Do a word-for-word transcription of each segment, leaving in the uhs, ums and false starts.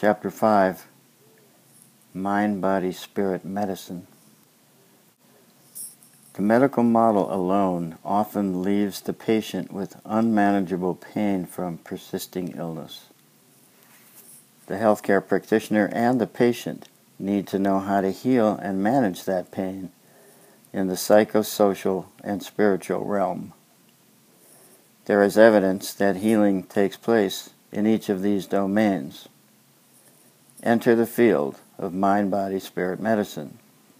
Chapter five, Mind, Body, Spirit Medicine. The medical model alone often leaves the patient with unmanageable pain from persisting illness. The healthcare practitioner and the patient need to know how to heal and manage that pain in the psychosocial and spiritual realm. There is evidence that healing takes place in each of these domains. Enter the field of mind, body, spirit medicine.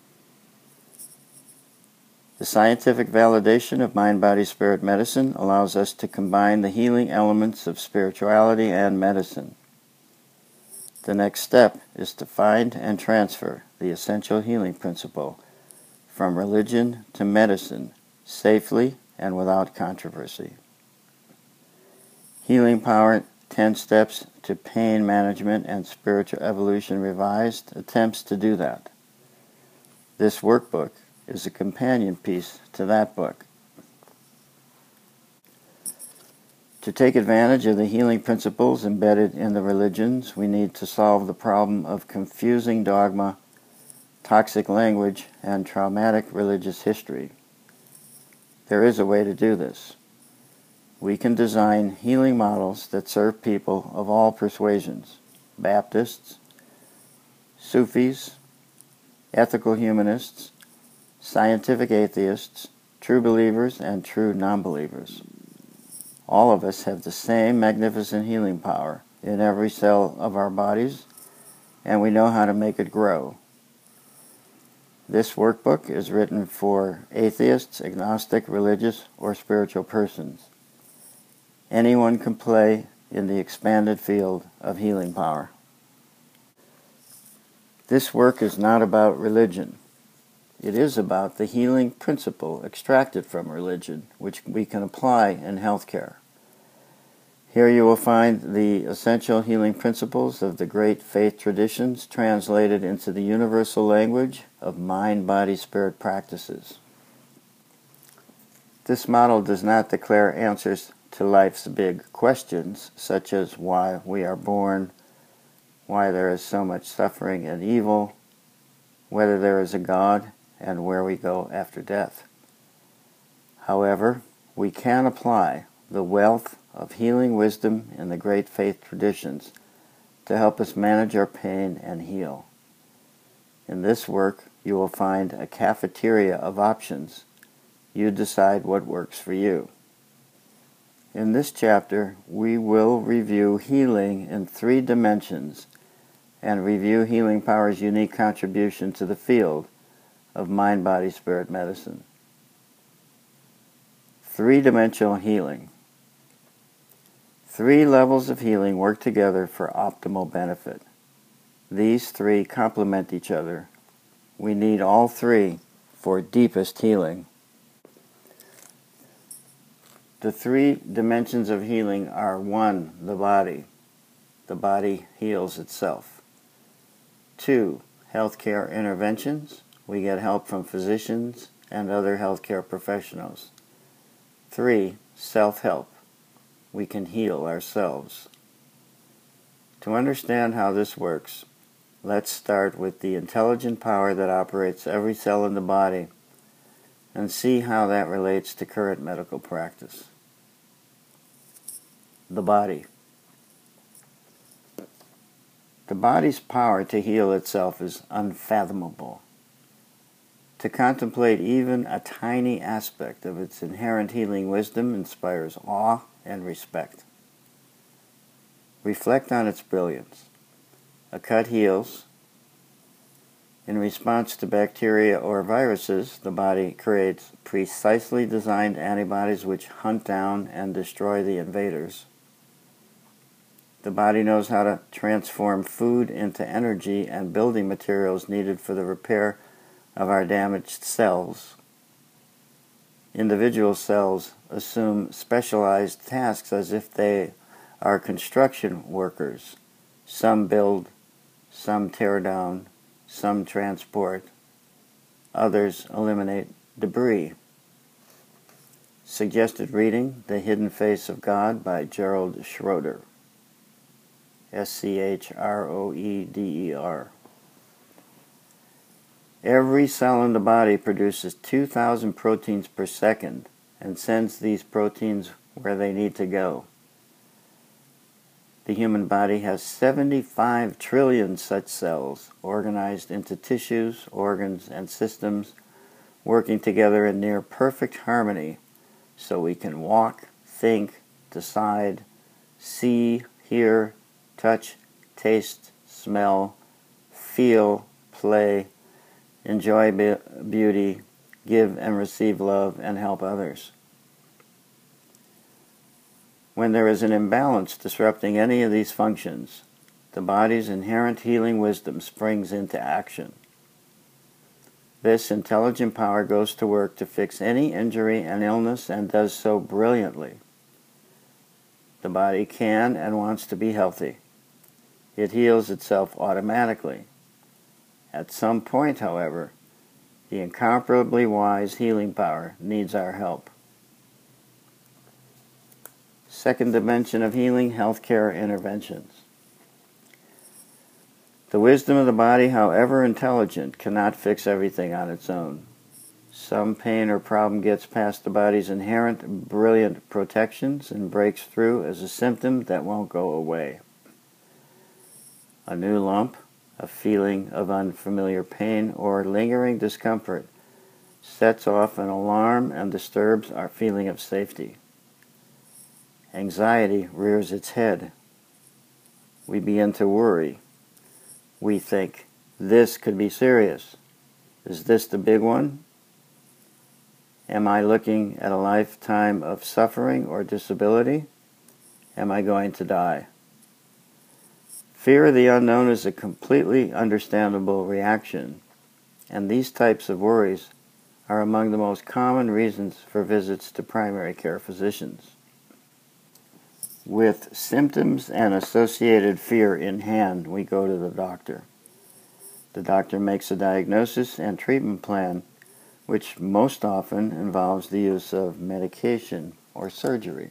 The scientific validation of mind, body, spirit medicine allows us to combine the healing elements of spirituality and medicine. The next step is to find and transfer the essential healing principle from religion to medicine safely and without controversy. Healing Power, ten Steps to Pain Management and Spiritual Evolution Revised attempts to do that. This workbook is a companion piece to that book. To take advantage of the healing principles embedded in the religions, we need to solve the problem of confusing dogma, toxic language, and traumatic religious history. There is a way to do this. We can design healing models that serve people of all persuasions: Baptists, Sufis, ethical humanists, scientific atheists, true believers, and true non-believers. All of us have the same magnificent healing power in every cell of our bodies, and we know how to make it grow. This workbook is written for atheists, agnostic, religious, or spiritual persons. Anyone can play in the expanded field of healing power. This work is not about religion. It is about the healing principle extracted from religion, which we can apply in healthcare. Here you will find the essential healing principles of the great faith traditions translated into the universal language of mind, body, spirit practices. This model does not declare answers to life's big questions, such as why we are born, why there is so much suffering and evil, whether there is a God, and where we go after death. However, we can apply the wealth of healing wisdom in the great faith traditions to help us manage our pain and heal. In this work, you will find a cafeteria of options. You decide what works for you. In this chapter, we will review healing in three dimensions and review Healing Power's unique contribution to the field of mind, body, spirit medicine. Three-dimensional healing. Three levels of healing work together for optimal benefit. These three complement each other. We need all three for deepest healing. The three dimensions of healing are: one, the body. The body heals itself. Two, healthcare interventions. We get help from physicians and other healthcare professionals. Three, self-help. We can heal ourselves. To understand how this works, let's start with the intelligent power that operates every cell in the body and see how that relates to current medical practice. The body. The body's power to heal itself is unfathomable. To contemplate even a tiny aspect of its inherent healing wisdom inspires awe and respect. Reflect on its brilliance. A cut heals. In response to bacteria or viruses, the body creates precisely designed antibodies which hunt down and destroy the invaders. The body knows how to transform food into energy and building materials needed for the repair of our damaged cells. Individual cells assume specialized tasks as if they are construction workers. Some build, some tear down, some transport, others eliminate debris. Suggested reading, The Hidden Face of God by Gerald Schroeder. S C H R O E D E R. Every cell in the body produces two thousand proteins per second and sends these proteins where they need to go. The human body has seventy-five trillion such cells organized into tissues, organs, and systems working together in near perfect harmony so we can walk, think, decide, see, hear, touch, taste, smell, feel, play, enjoy be- beauty, give and receive love, and help others. When there is an imbalance disrupting any of these functions, the body's inherent healing wisdom springs into action. This intelligent power goes to work to fix any injury and illness and does so brilliantly. The body can and wants to be healthy. It heals itself automatically. At some point, however, the incomparably wise healing power needs our help. Second dimension of healing, healthcare interventions. The wisdom of the body, however intelligent, cannot fix everything on its own. Some pain or problem gets past the body's inherent brilliant protections and breaks through as a symptom that won't go away. A new lump, a feeling of unfamiliar pain or lingering discomfort sets off an alarm and disturbs our feeling of safety. Anxiety rears its head. We begin to worry. We think, this could be serious. Is this the big one? Am I looking at a lifetime of suffering or disability? Am I going to die? Fear of the unknown is a completely understandable reaction, and these types of worries are among the most common reasons for visits to primary care physicians. With symptoms and associated fear in hand, we go to the doctor. The doctor makes a diagnosis and treatment plan, which most often involves the use of medication or surgery.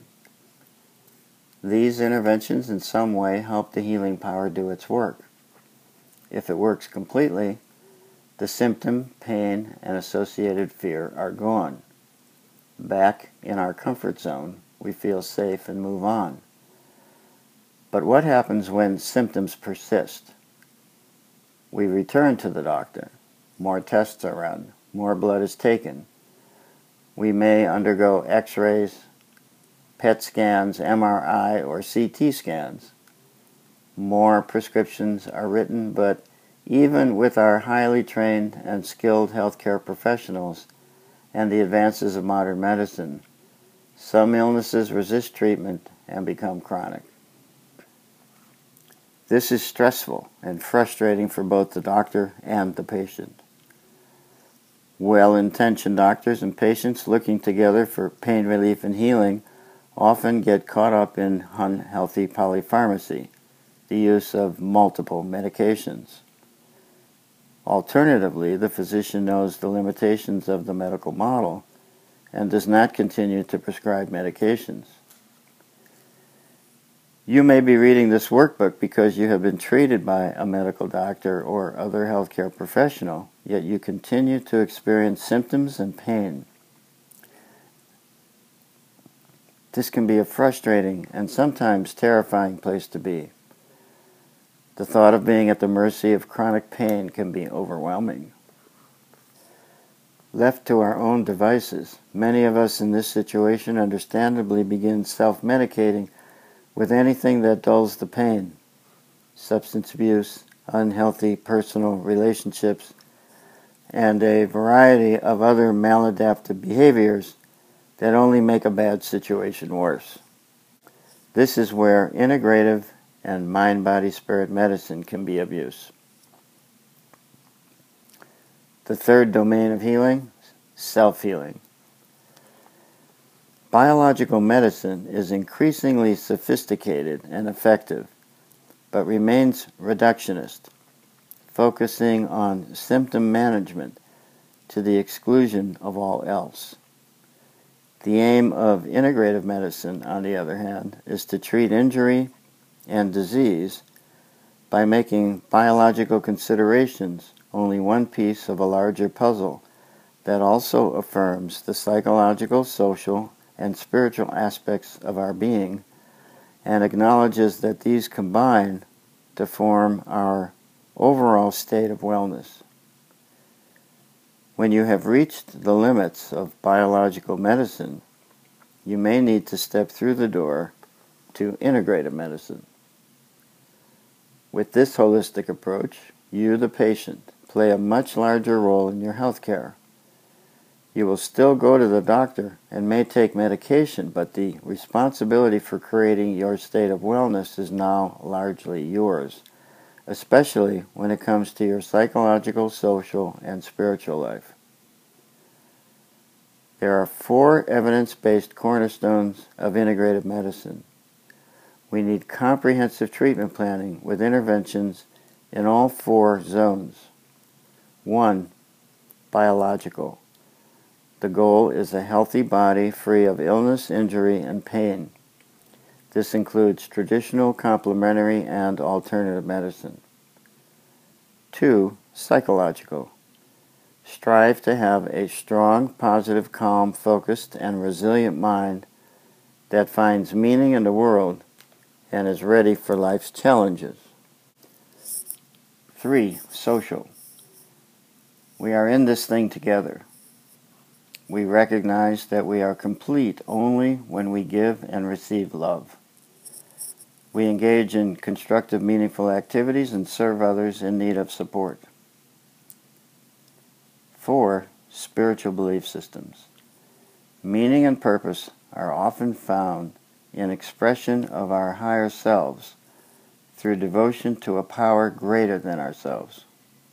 These interventions in some way help the healing power do its work. If it works completely, the symptom, pain, and associated fear are gone. Back in our comfort zone, we feel safe and move on. But what happens when symptoms persist? We return to the doctor. More tests are run. More blood is taken. We may undergo x-rays, P E T scans, M R I, or C T scans. More prescriptions are written, but even with our highly trained and skilled healthcare professionals and the advances of modern medicine, some illnesses resist treatment and become chronic. This is stressful and frustrating for both the doctor and the patient. Well-intentioned doctors and patients looking together for pain relief and healing often get caught up in unhealthy polypharmacy, the use of multiple medications. Alternatively, the physician knows the limitations of the medical model and does not continue to prescribe medications. You may be reading this workbook because you have been treated by a medical doctor or other healthcare professional, yet you continue to experience symptoms and pain. This can be a frustrating and sometimes terrifying place to be. The thought of being at the mercy of chronic pain can be overwhelming. Left to our own devices, many of us in this situation understandably begin self-medicating with anything that dulls the pain. Substance abuse, unhealthy personal relationships, and a variety of other maladaptive behaviors that only make a bad situation worse. This is where integrative and mind-body-spirit medicine can be of use. The third domain of healing, self-healing. Biological medicine is increasingly sophisticated and effective, but remains reductionist, focusing on symptom management to the exclusion of all else. The aim of integrative medicine, on the other hand, is to treat injury and disease by making biological considerations only one piece of a larger puzzle that also affirms the psychological, social, and spiritual aspects of our being and acknowledges that these combine to form our overall state of wellness. When you have reached the limits of biological medicine, you may need to step through the door to integrative medicine. With this holistic approach, you, the patient, play a much larger role in your health care. You will still go to the doctor and may take medication, but the responsibility for creating your state of wellness is now largely yours, especially when it comes to your psychological, social, and spiritual life. There are four evidence-based cornerstones of integrative medicine. We need comprehensive treatment planning with interventions in all four zones. One, biological. The goal is a healthy body free of illness, injury, and pain. This includes traditional, complementary, and alternative medicine. Two, psychological. Strive to have a strong, positive, calm, focused, and resilient mind that finds meaning in the world and is ready for life's challenges. Three, social. We are in this thing together. We recognize that we are complete only when we give and receive love. We engage in constructive, meaningful activities and serve others in need of support. Four, spiritual belief systems. Meaning and purpose are often found in expression of our higher selves through devotion to a power greater than ourselves.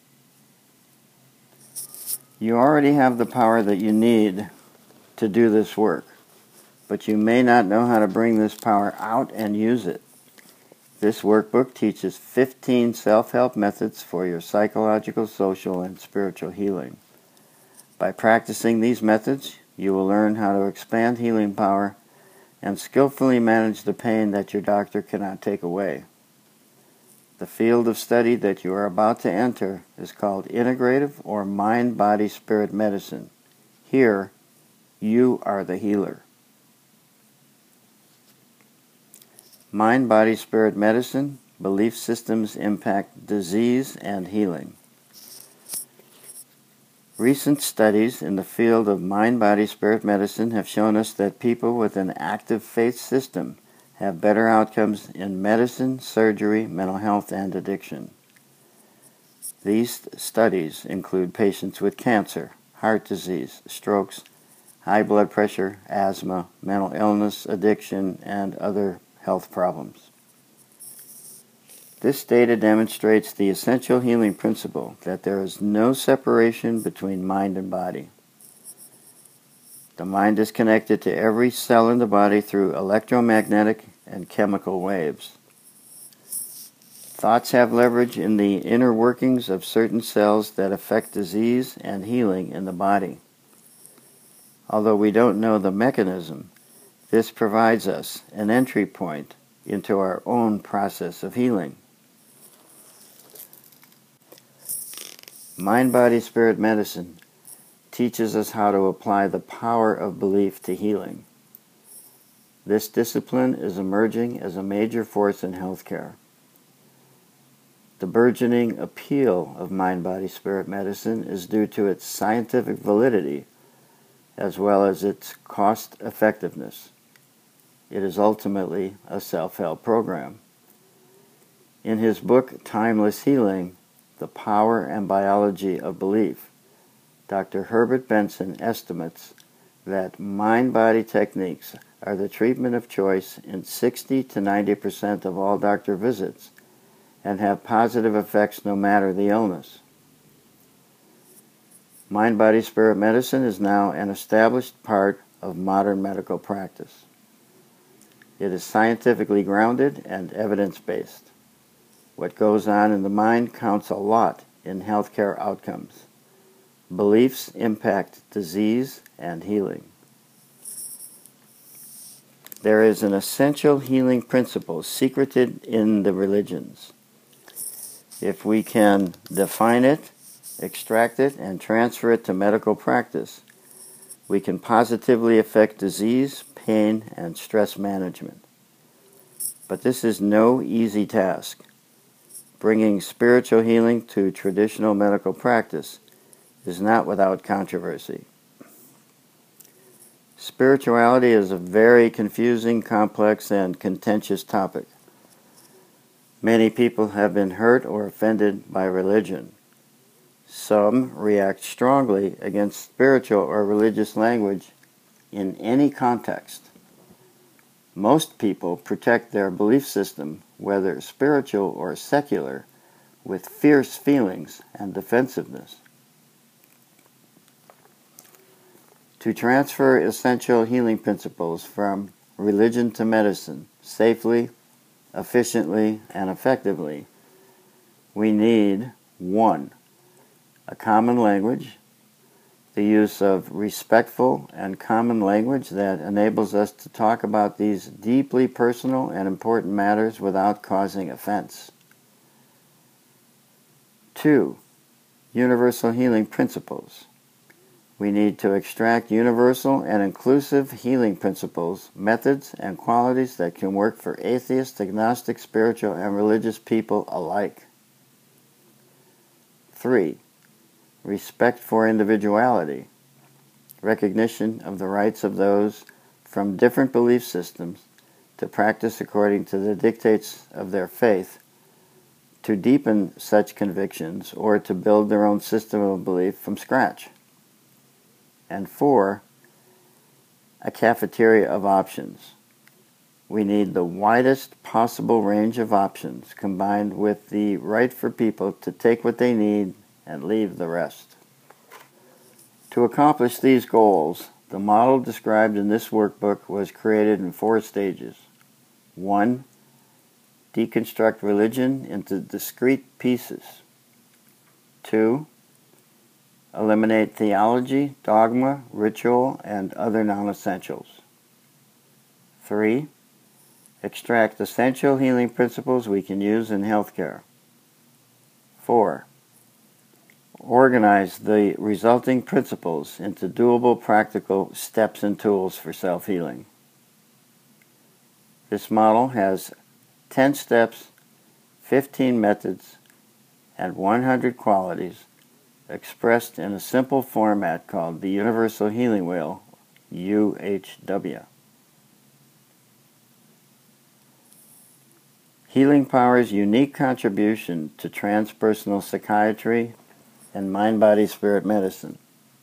You already have the power that you need to do this work, but you may not know how to bring this power out and use it. This workbook teaches fifteen self-help methods for your psychological, social, and spiritual healing. By practicing these methods, you will learn how to expand healing power and skillfully manage the pain that your doctor cannot take away. The field of study that you are about to enter is called integrative or mind-body-spirit medicine. Here, you are the healer. Mind-body-spirit medicine, belief systems impact disease and healing. Recent studies in the field of mind-body-spirit medicine have shown us that people with an active faith system have better outcomes in medicine, surgery, mental health, and addiction. These studies include patients with cancer, heart disease, strokes, high blood pressure, asthma, mental illness, addiction, and other health problems. This data demonstrates the essential healing principle that there is no separation between mind and body. The mind is connected to every cell in the body through electromagnetic and chemical waves. Thoughts have leverage in the inner workings of certain cells that affect disease and healing in the body. Although we don't know the mechanism, this provides us an entry point into our own process of healing. Mind-body-spirit medicine teaches us how to apply the power of belief to healing. This discipline is emerging as a major force in healthcare. The burgeoning appeal of mind-body-spirit medicine is due to its scientific validity as well as its cost-effectiveness. It is ultimately a self-help program. In his book, Timeless Healing, The Power and Biology of Belief, Doctor Herbert Benson estimates that mind-body techniques are the treatment of choice in sixty to ninety percent of all doctor visits and have positive effects no matter the illness. Mind-body-spirit medicine is now an established part of modern medical practice. It is scientifically grounded and evidence-based. What goes on in the mind counts a lot in healthcare outcomes. Beliefs impact disease and healing. There is an essential healing principle secreted in the religions. If we can define it, extract it, and transfer it to medical practice, we can positively affect disease, pain, and stress management. But this is no easy task. Bringing spiritual healing to traditional medical practice is not without controversy. Spirituality is a very confusing, complex, and contentious topic. Many people have been hurt or offended by religion. Some react strongly against spiritual or religious language in any context. Most people protect their belief system, whether spiritual or secular, with fierce feelings and defensiveness. To transfer essential healing principles from religion to medicine safely, efficiently, and effectively, we need one, a common language, the use of respectful and common language that enables us to talk about these deeply personal and important matters without causing offense. Two, universal healing principles. We need to extract universal and inclusive healing principles, methods, and qualities that can work for atheist, agnostic, spiritual, and religious people alike. Three, respect for individuality, recognition of the rights of those from different belief systems to practice according to the dictates of their faith, to deepen such convictions, or to build their own system of belief from scratch. And four, a cafeteria of options. We need the widest possible range of options combined with the right for people to take what they need and leave the rest. To accomplish these goals, the model described in this workbook was created in four stages. One, deconstruct religion into discrete pieces. Two, eliminate theology, dogma, ritual, and other non-essentials. Three, extract essential healing principles we can use in healthcare. Four, organize the resulting principles into doable, practical steps and tools for self-healing. This model has ten steps, fifteen methods, and one hundred qualities expressed in a simple format called the Universal Healing Wheel, U H W. Healing Power's unique contribution to transpersonal psychiatry and mind-body-spirit medicine.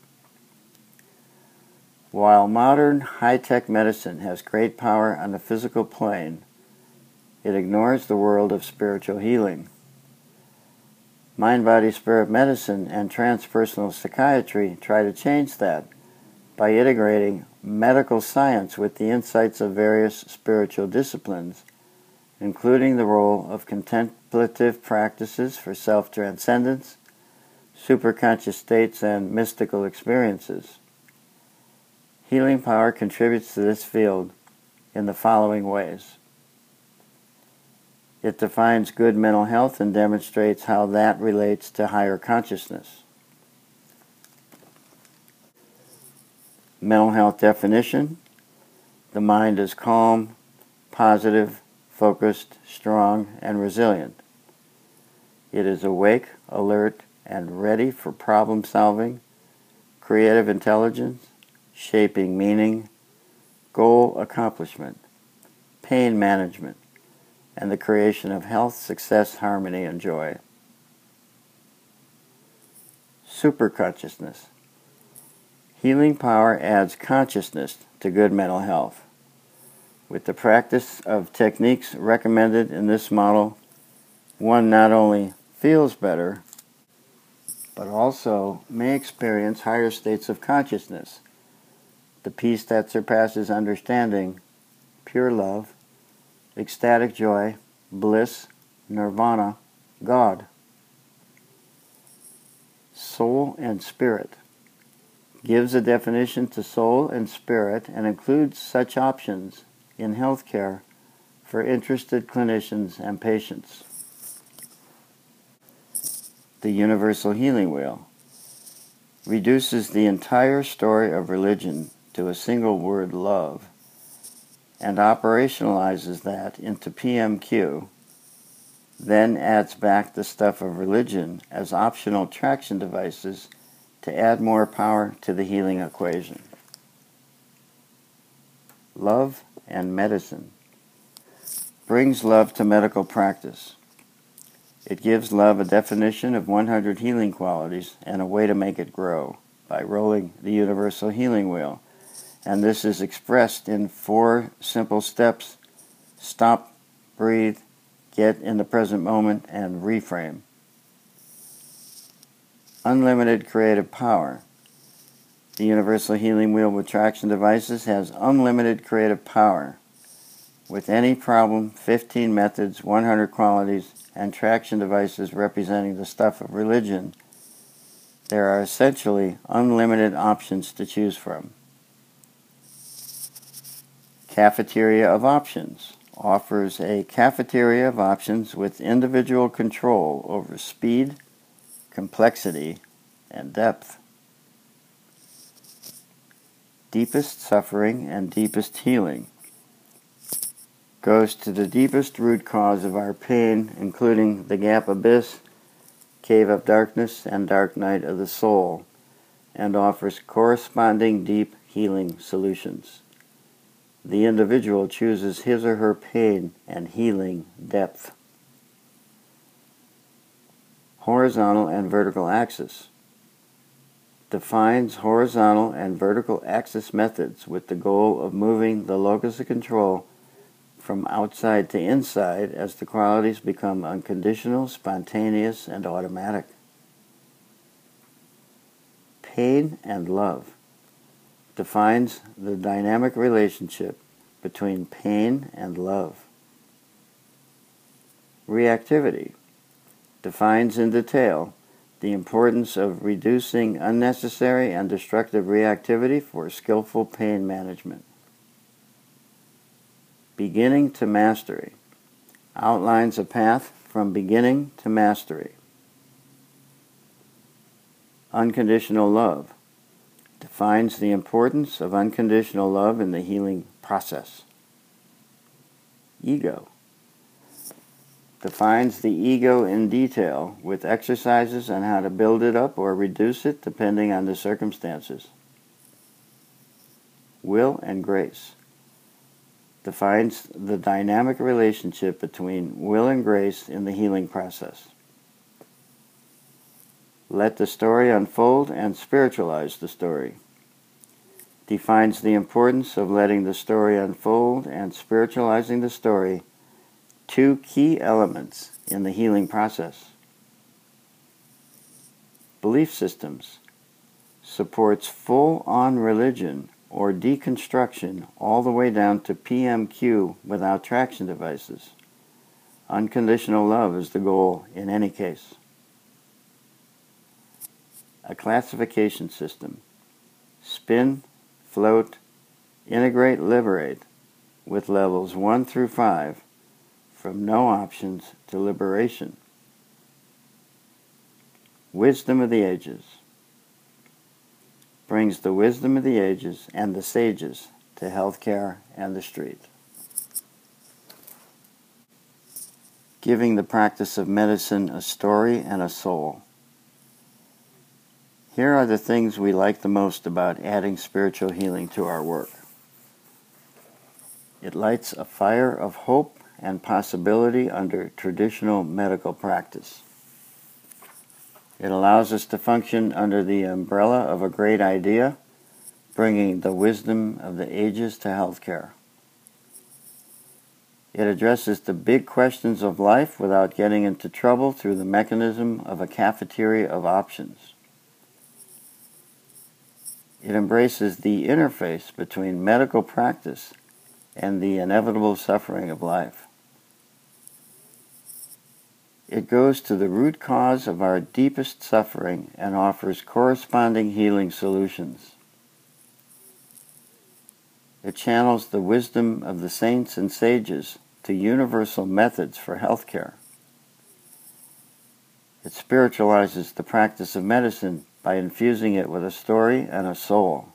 While modern high-tech medicine has great power on the physical plane, it ignores the world of spiritual healing. Mind-body-spirit medicine and transpersonal psychiatry try to change that by integrating medical science with the insights of various spiritual disciplines, including the role of contemplative practices for self-transcendence, superconscious states, and mystical experiences. Healing Power contributes to this field in the following ways. It defines good mental health and demonstrates how that relates to higher consciousness. Mental health definition: the mind is calm, positive, focused, strong, and resilient. It is awake, alert, and ready for problem solving, creative intelligence, shaping meaning, goal accomplishment, pain management, and the creation of health, success, harmony, and joy. Superconsciousness. Healing Power adds consciousness to good mental health. With the practice of techniques recommended in this model, one not only feels better, but also may experience higher states of consciousness, the peace that surpasses understanding, pure love, ecstatic joy, bliss, nirvana, God. Soul and spirit. Gives a definition to soul and spirit and includes such options in healthcare for interested clinicians and patients. the Universal Healing Wheel, reduces the entire story of religion to a single word, love, and operationalizes that into P M Q, then adds back the stuff of religion as optional traction devices to add more power to the healing equation. Love and medicine brings love to medical practice. It gives love a definition of one hundred healing qualities and a way to make it grow by rolling the Universal Healing Wheel. And this is expressed in four simple steps: stop, breathe, get in the present moment, and reframe. Unlimited creative power. The Universal Healing Wheel with traction devices has unlimited creative power. With any problem, fifteen methods, one hundred qualities, and traction devices representing the stuff of religion, there are essentially unlimited options to choose from. Cafeteria of Options offers a cafeteria of options with individual control over speed, complexity, and depth. Deepest suffering and deepest healing goes to the deepest root cause of our pain, including the gap abyss, cave of darkness, and dark night of the soul, and offers corresponding deep healing solutions. The individual chooses his or her pain and healing depth. Horizontal and vertical axis defines horizontal and vertical axis methods with the goal of moving the locus of control from outside to inside as the qualities become unconditional, spontaneous, and automatic. Pain and love defines the dynamic relationship between pain and love. Reactivity defines in detail the importance of reducing unnecessary and destructive reactivity for skillful pain management. Beginning to mastery outlines a path from beginning to mastery. Unconditional love defines the importance of unconditional love in the healing process. Ego defines the ego in detail with exercises on how to build it up or reduce it depending on the circumstances. Will and grace defines the dynamic relationship between will and grace in the healing process. Let the story unfold and spiritualize the story. Defines the importance of letting the story unfold and spiritualizing the story, two key elements in the healing process. Belief systems supports full-on religion or deconstruction all the way down to P M Q without traction devices. Unconditional love is the goal in any case. A classification system. Spin, float, integrate, liberate with levels one through five from no options to liberation. Wisdom of the ages brings the wisdom of the ages and the sages to healthcare and the street. Giving the practice of medicine a story and a soul. Here are the things we like the most about adding spiritual healing to our work. It lights a fire of hope and possibility under traditional medical practice. It allows us to function under the umbrella of a great idea, bringing the wisdom of the ages to healthcare. It addresses the big questions of life without getting into trouble through the mechanism of a cafeteria of options. It embraces the interface between medical practice and the inevitable suffering of life. It goes to the root cause of our deepest suffering and offers corresponding healing solutions. It channels the wisdom of the saints and sages to universal methods for healthcare. It spiritualizes the practice of medicine by infusing it with a story and a soul.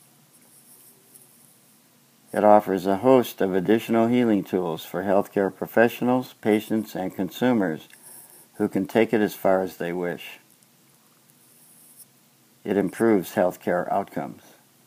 It offers a host of additional healing tools for healthcare professionals, patients, and consumers who can take it as far as they wish. It improves healthcare outcomes.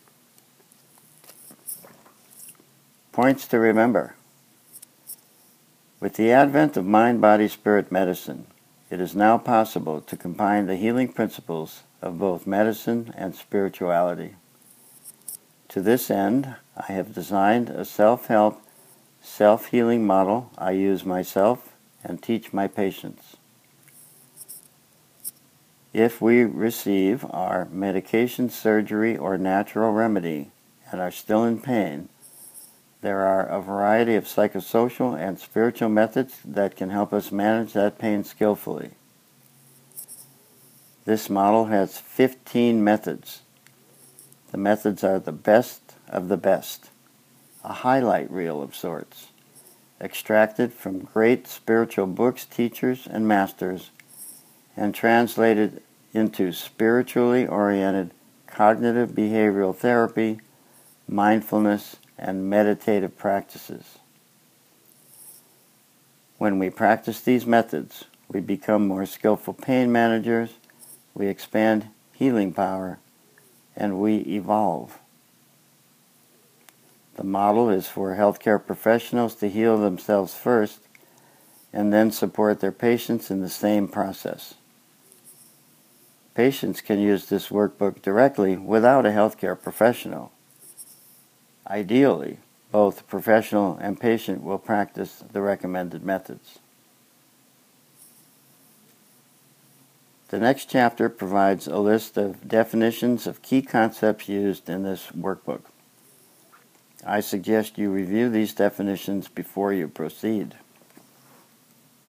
Points to remember. With the advent of mind-body-spirit medicine, it is now possible to combine the healing principles of both medicine and spirituality. To this end, I have designed a self-help, self-healing model I use myself and teach my patients. If we receive our medication, surgery, or natural remedy and are still in pain, there are a variety of psychosocial and spiritual methods that can help us manage that pain skillfully. This model has fifteen methods. The methods are the best of the best, a highlight reel of sorts, extracted from great spiritual books, teachers, and masters, and translated into spiritually oriented cognitive behavioral therapy, mindfulness, and meditative practices. When we practice these methods, we become more skillful pain managers, we expand healing power, and we evolve. The model is for healthcare professionals to heal themselves first and then support their patients in the same process. Patients can use this workbook directly without a healthcare professional. Ideally, both the professional and patient will practice the recommended methods. The next chapter provides a list of definitions of key concepts used in this workbook. I suggest you review these definitions before you proceed.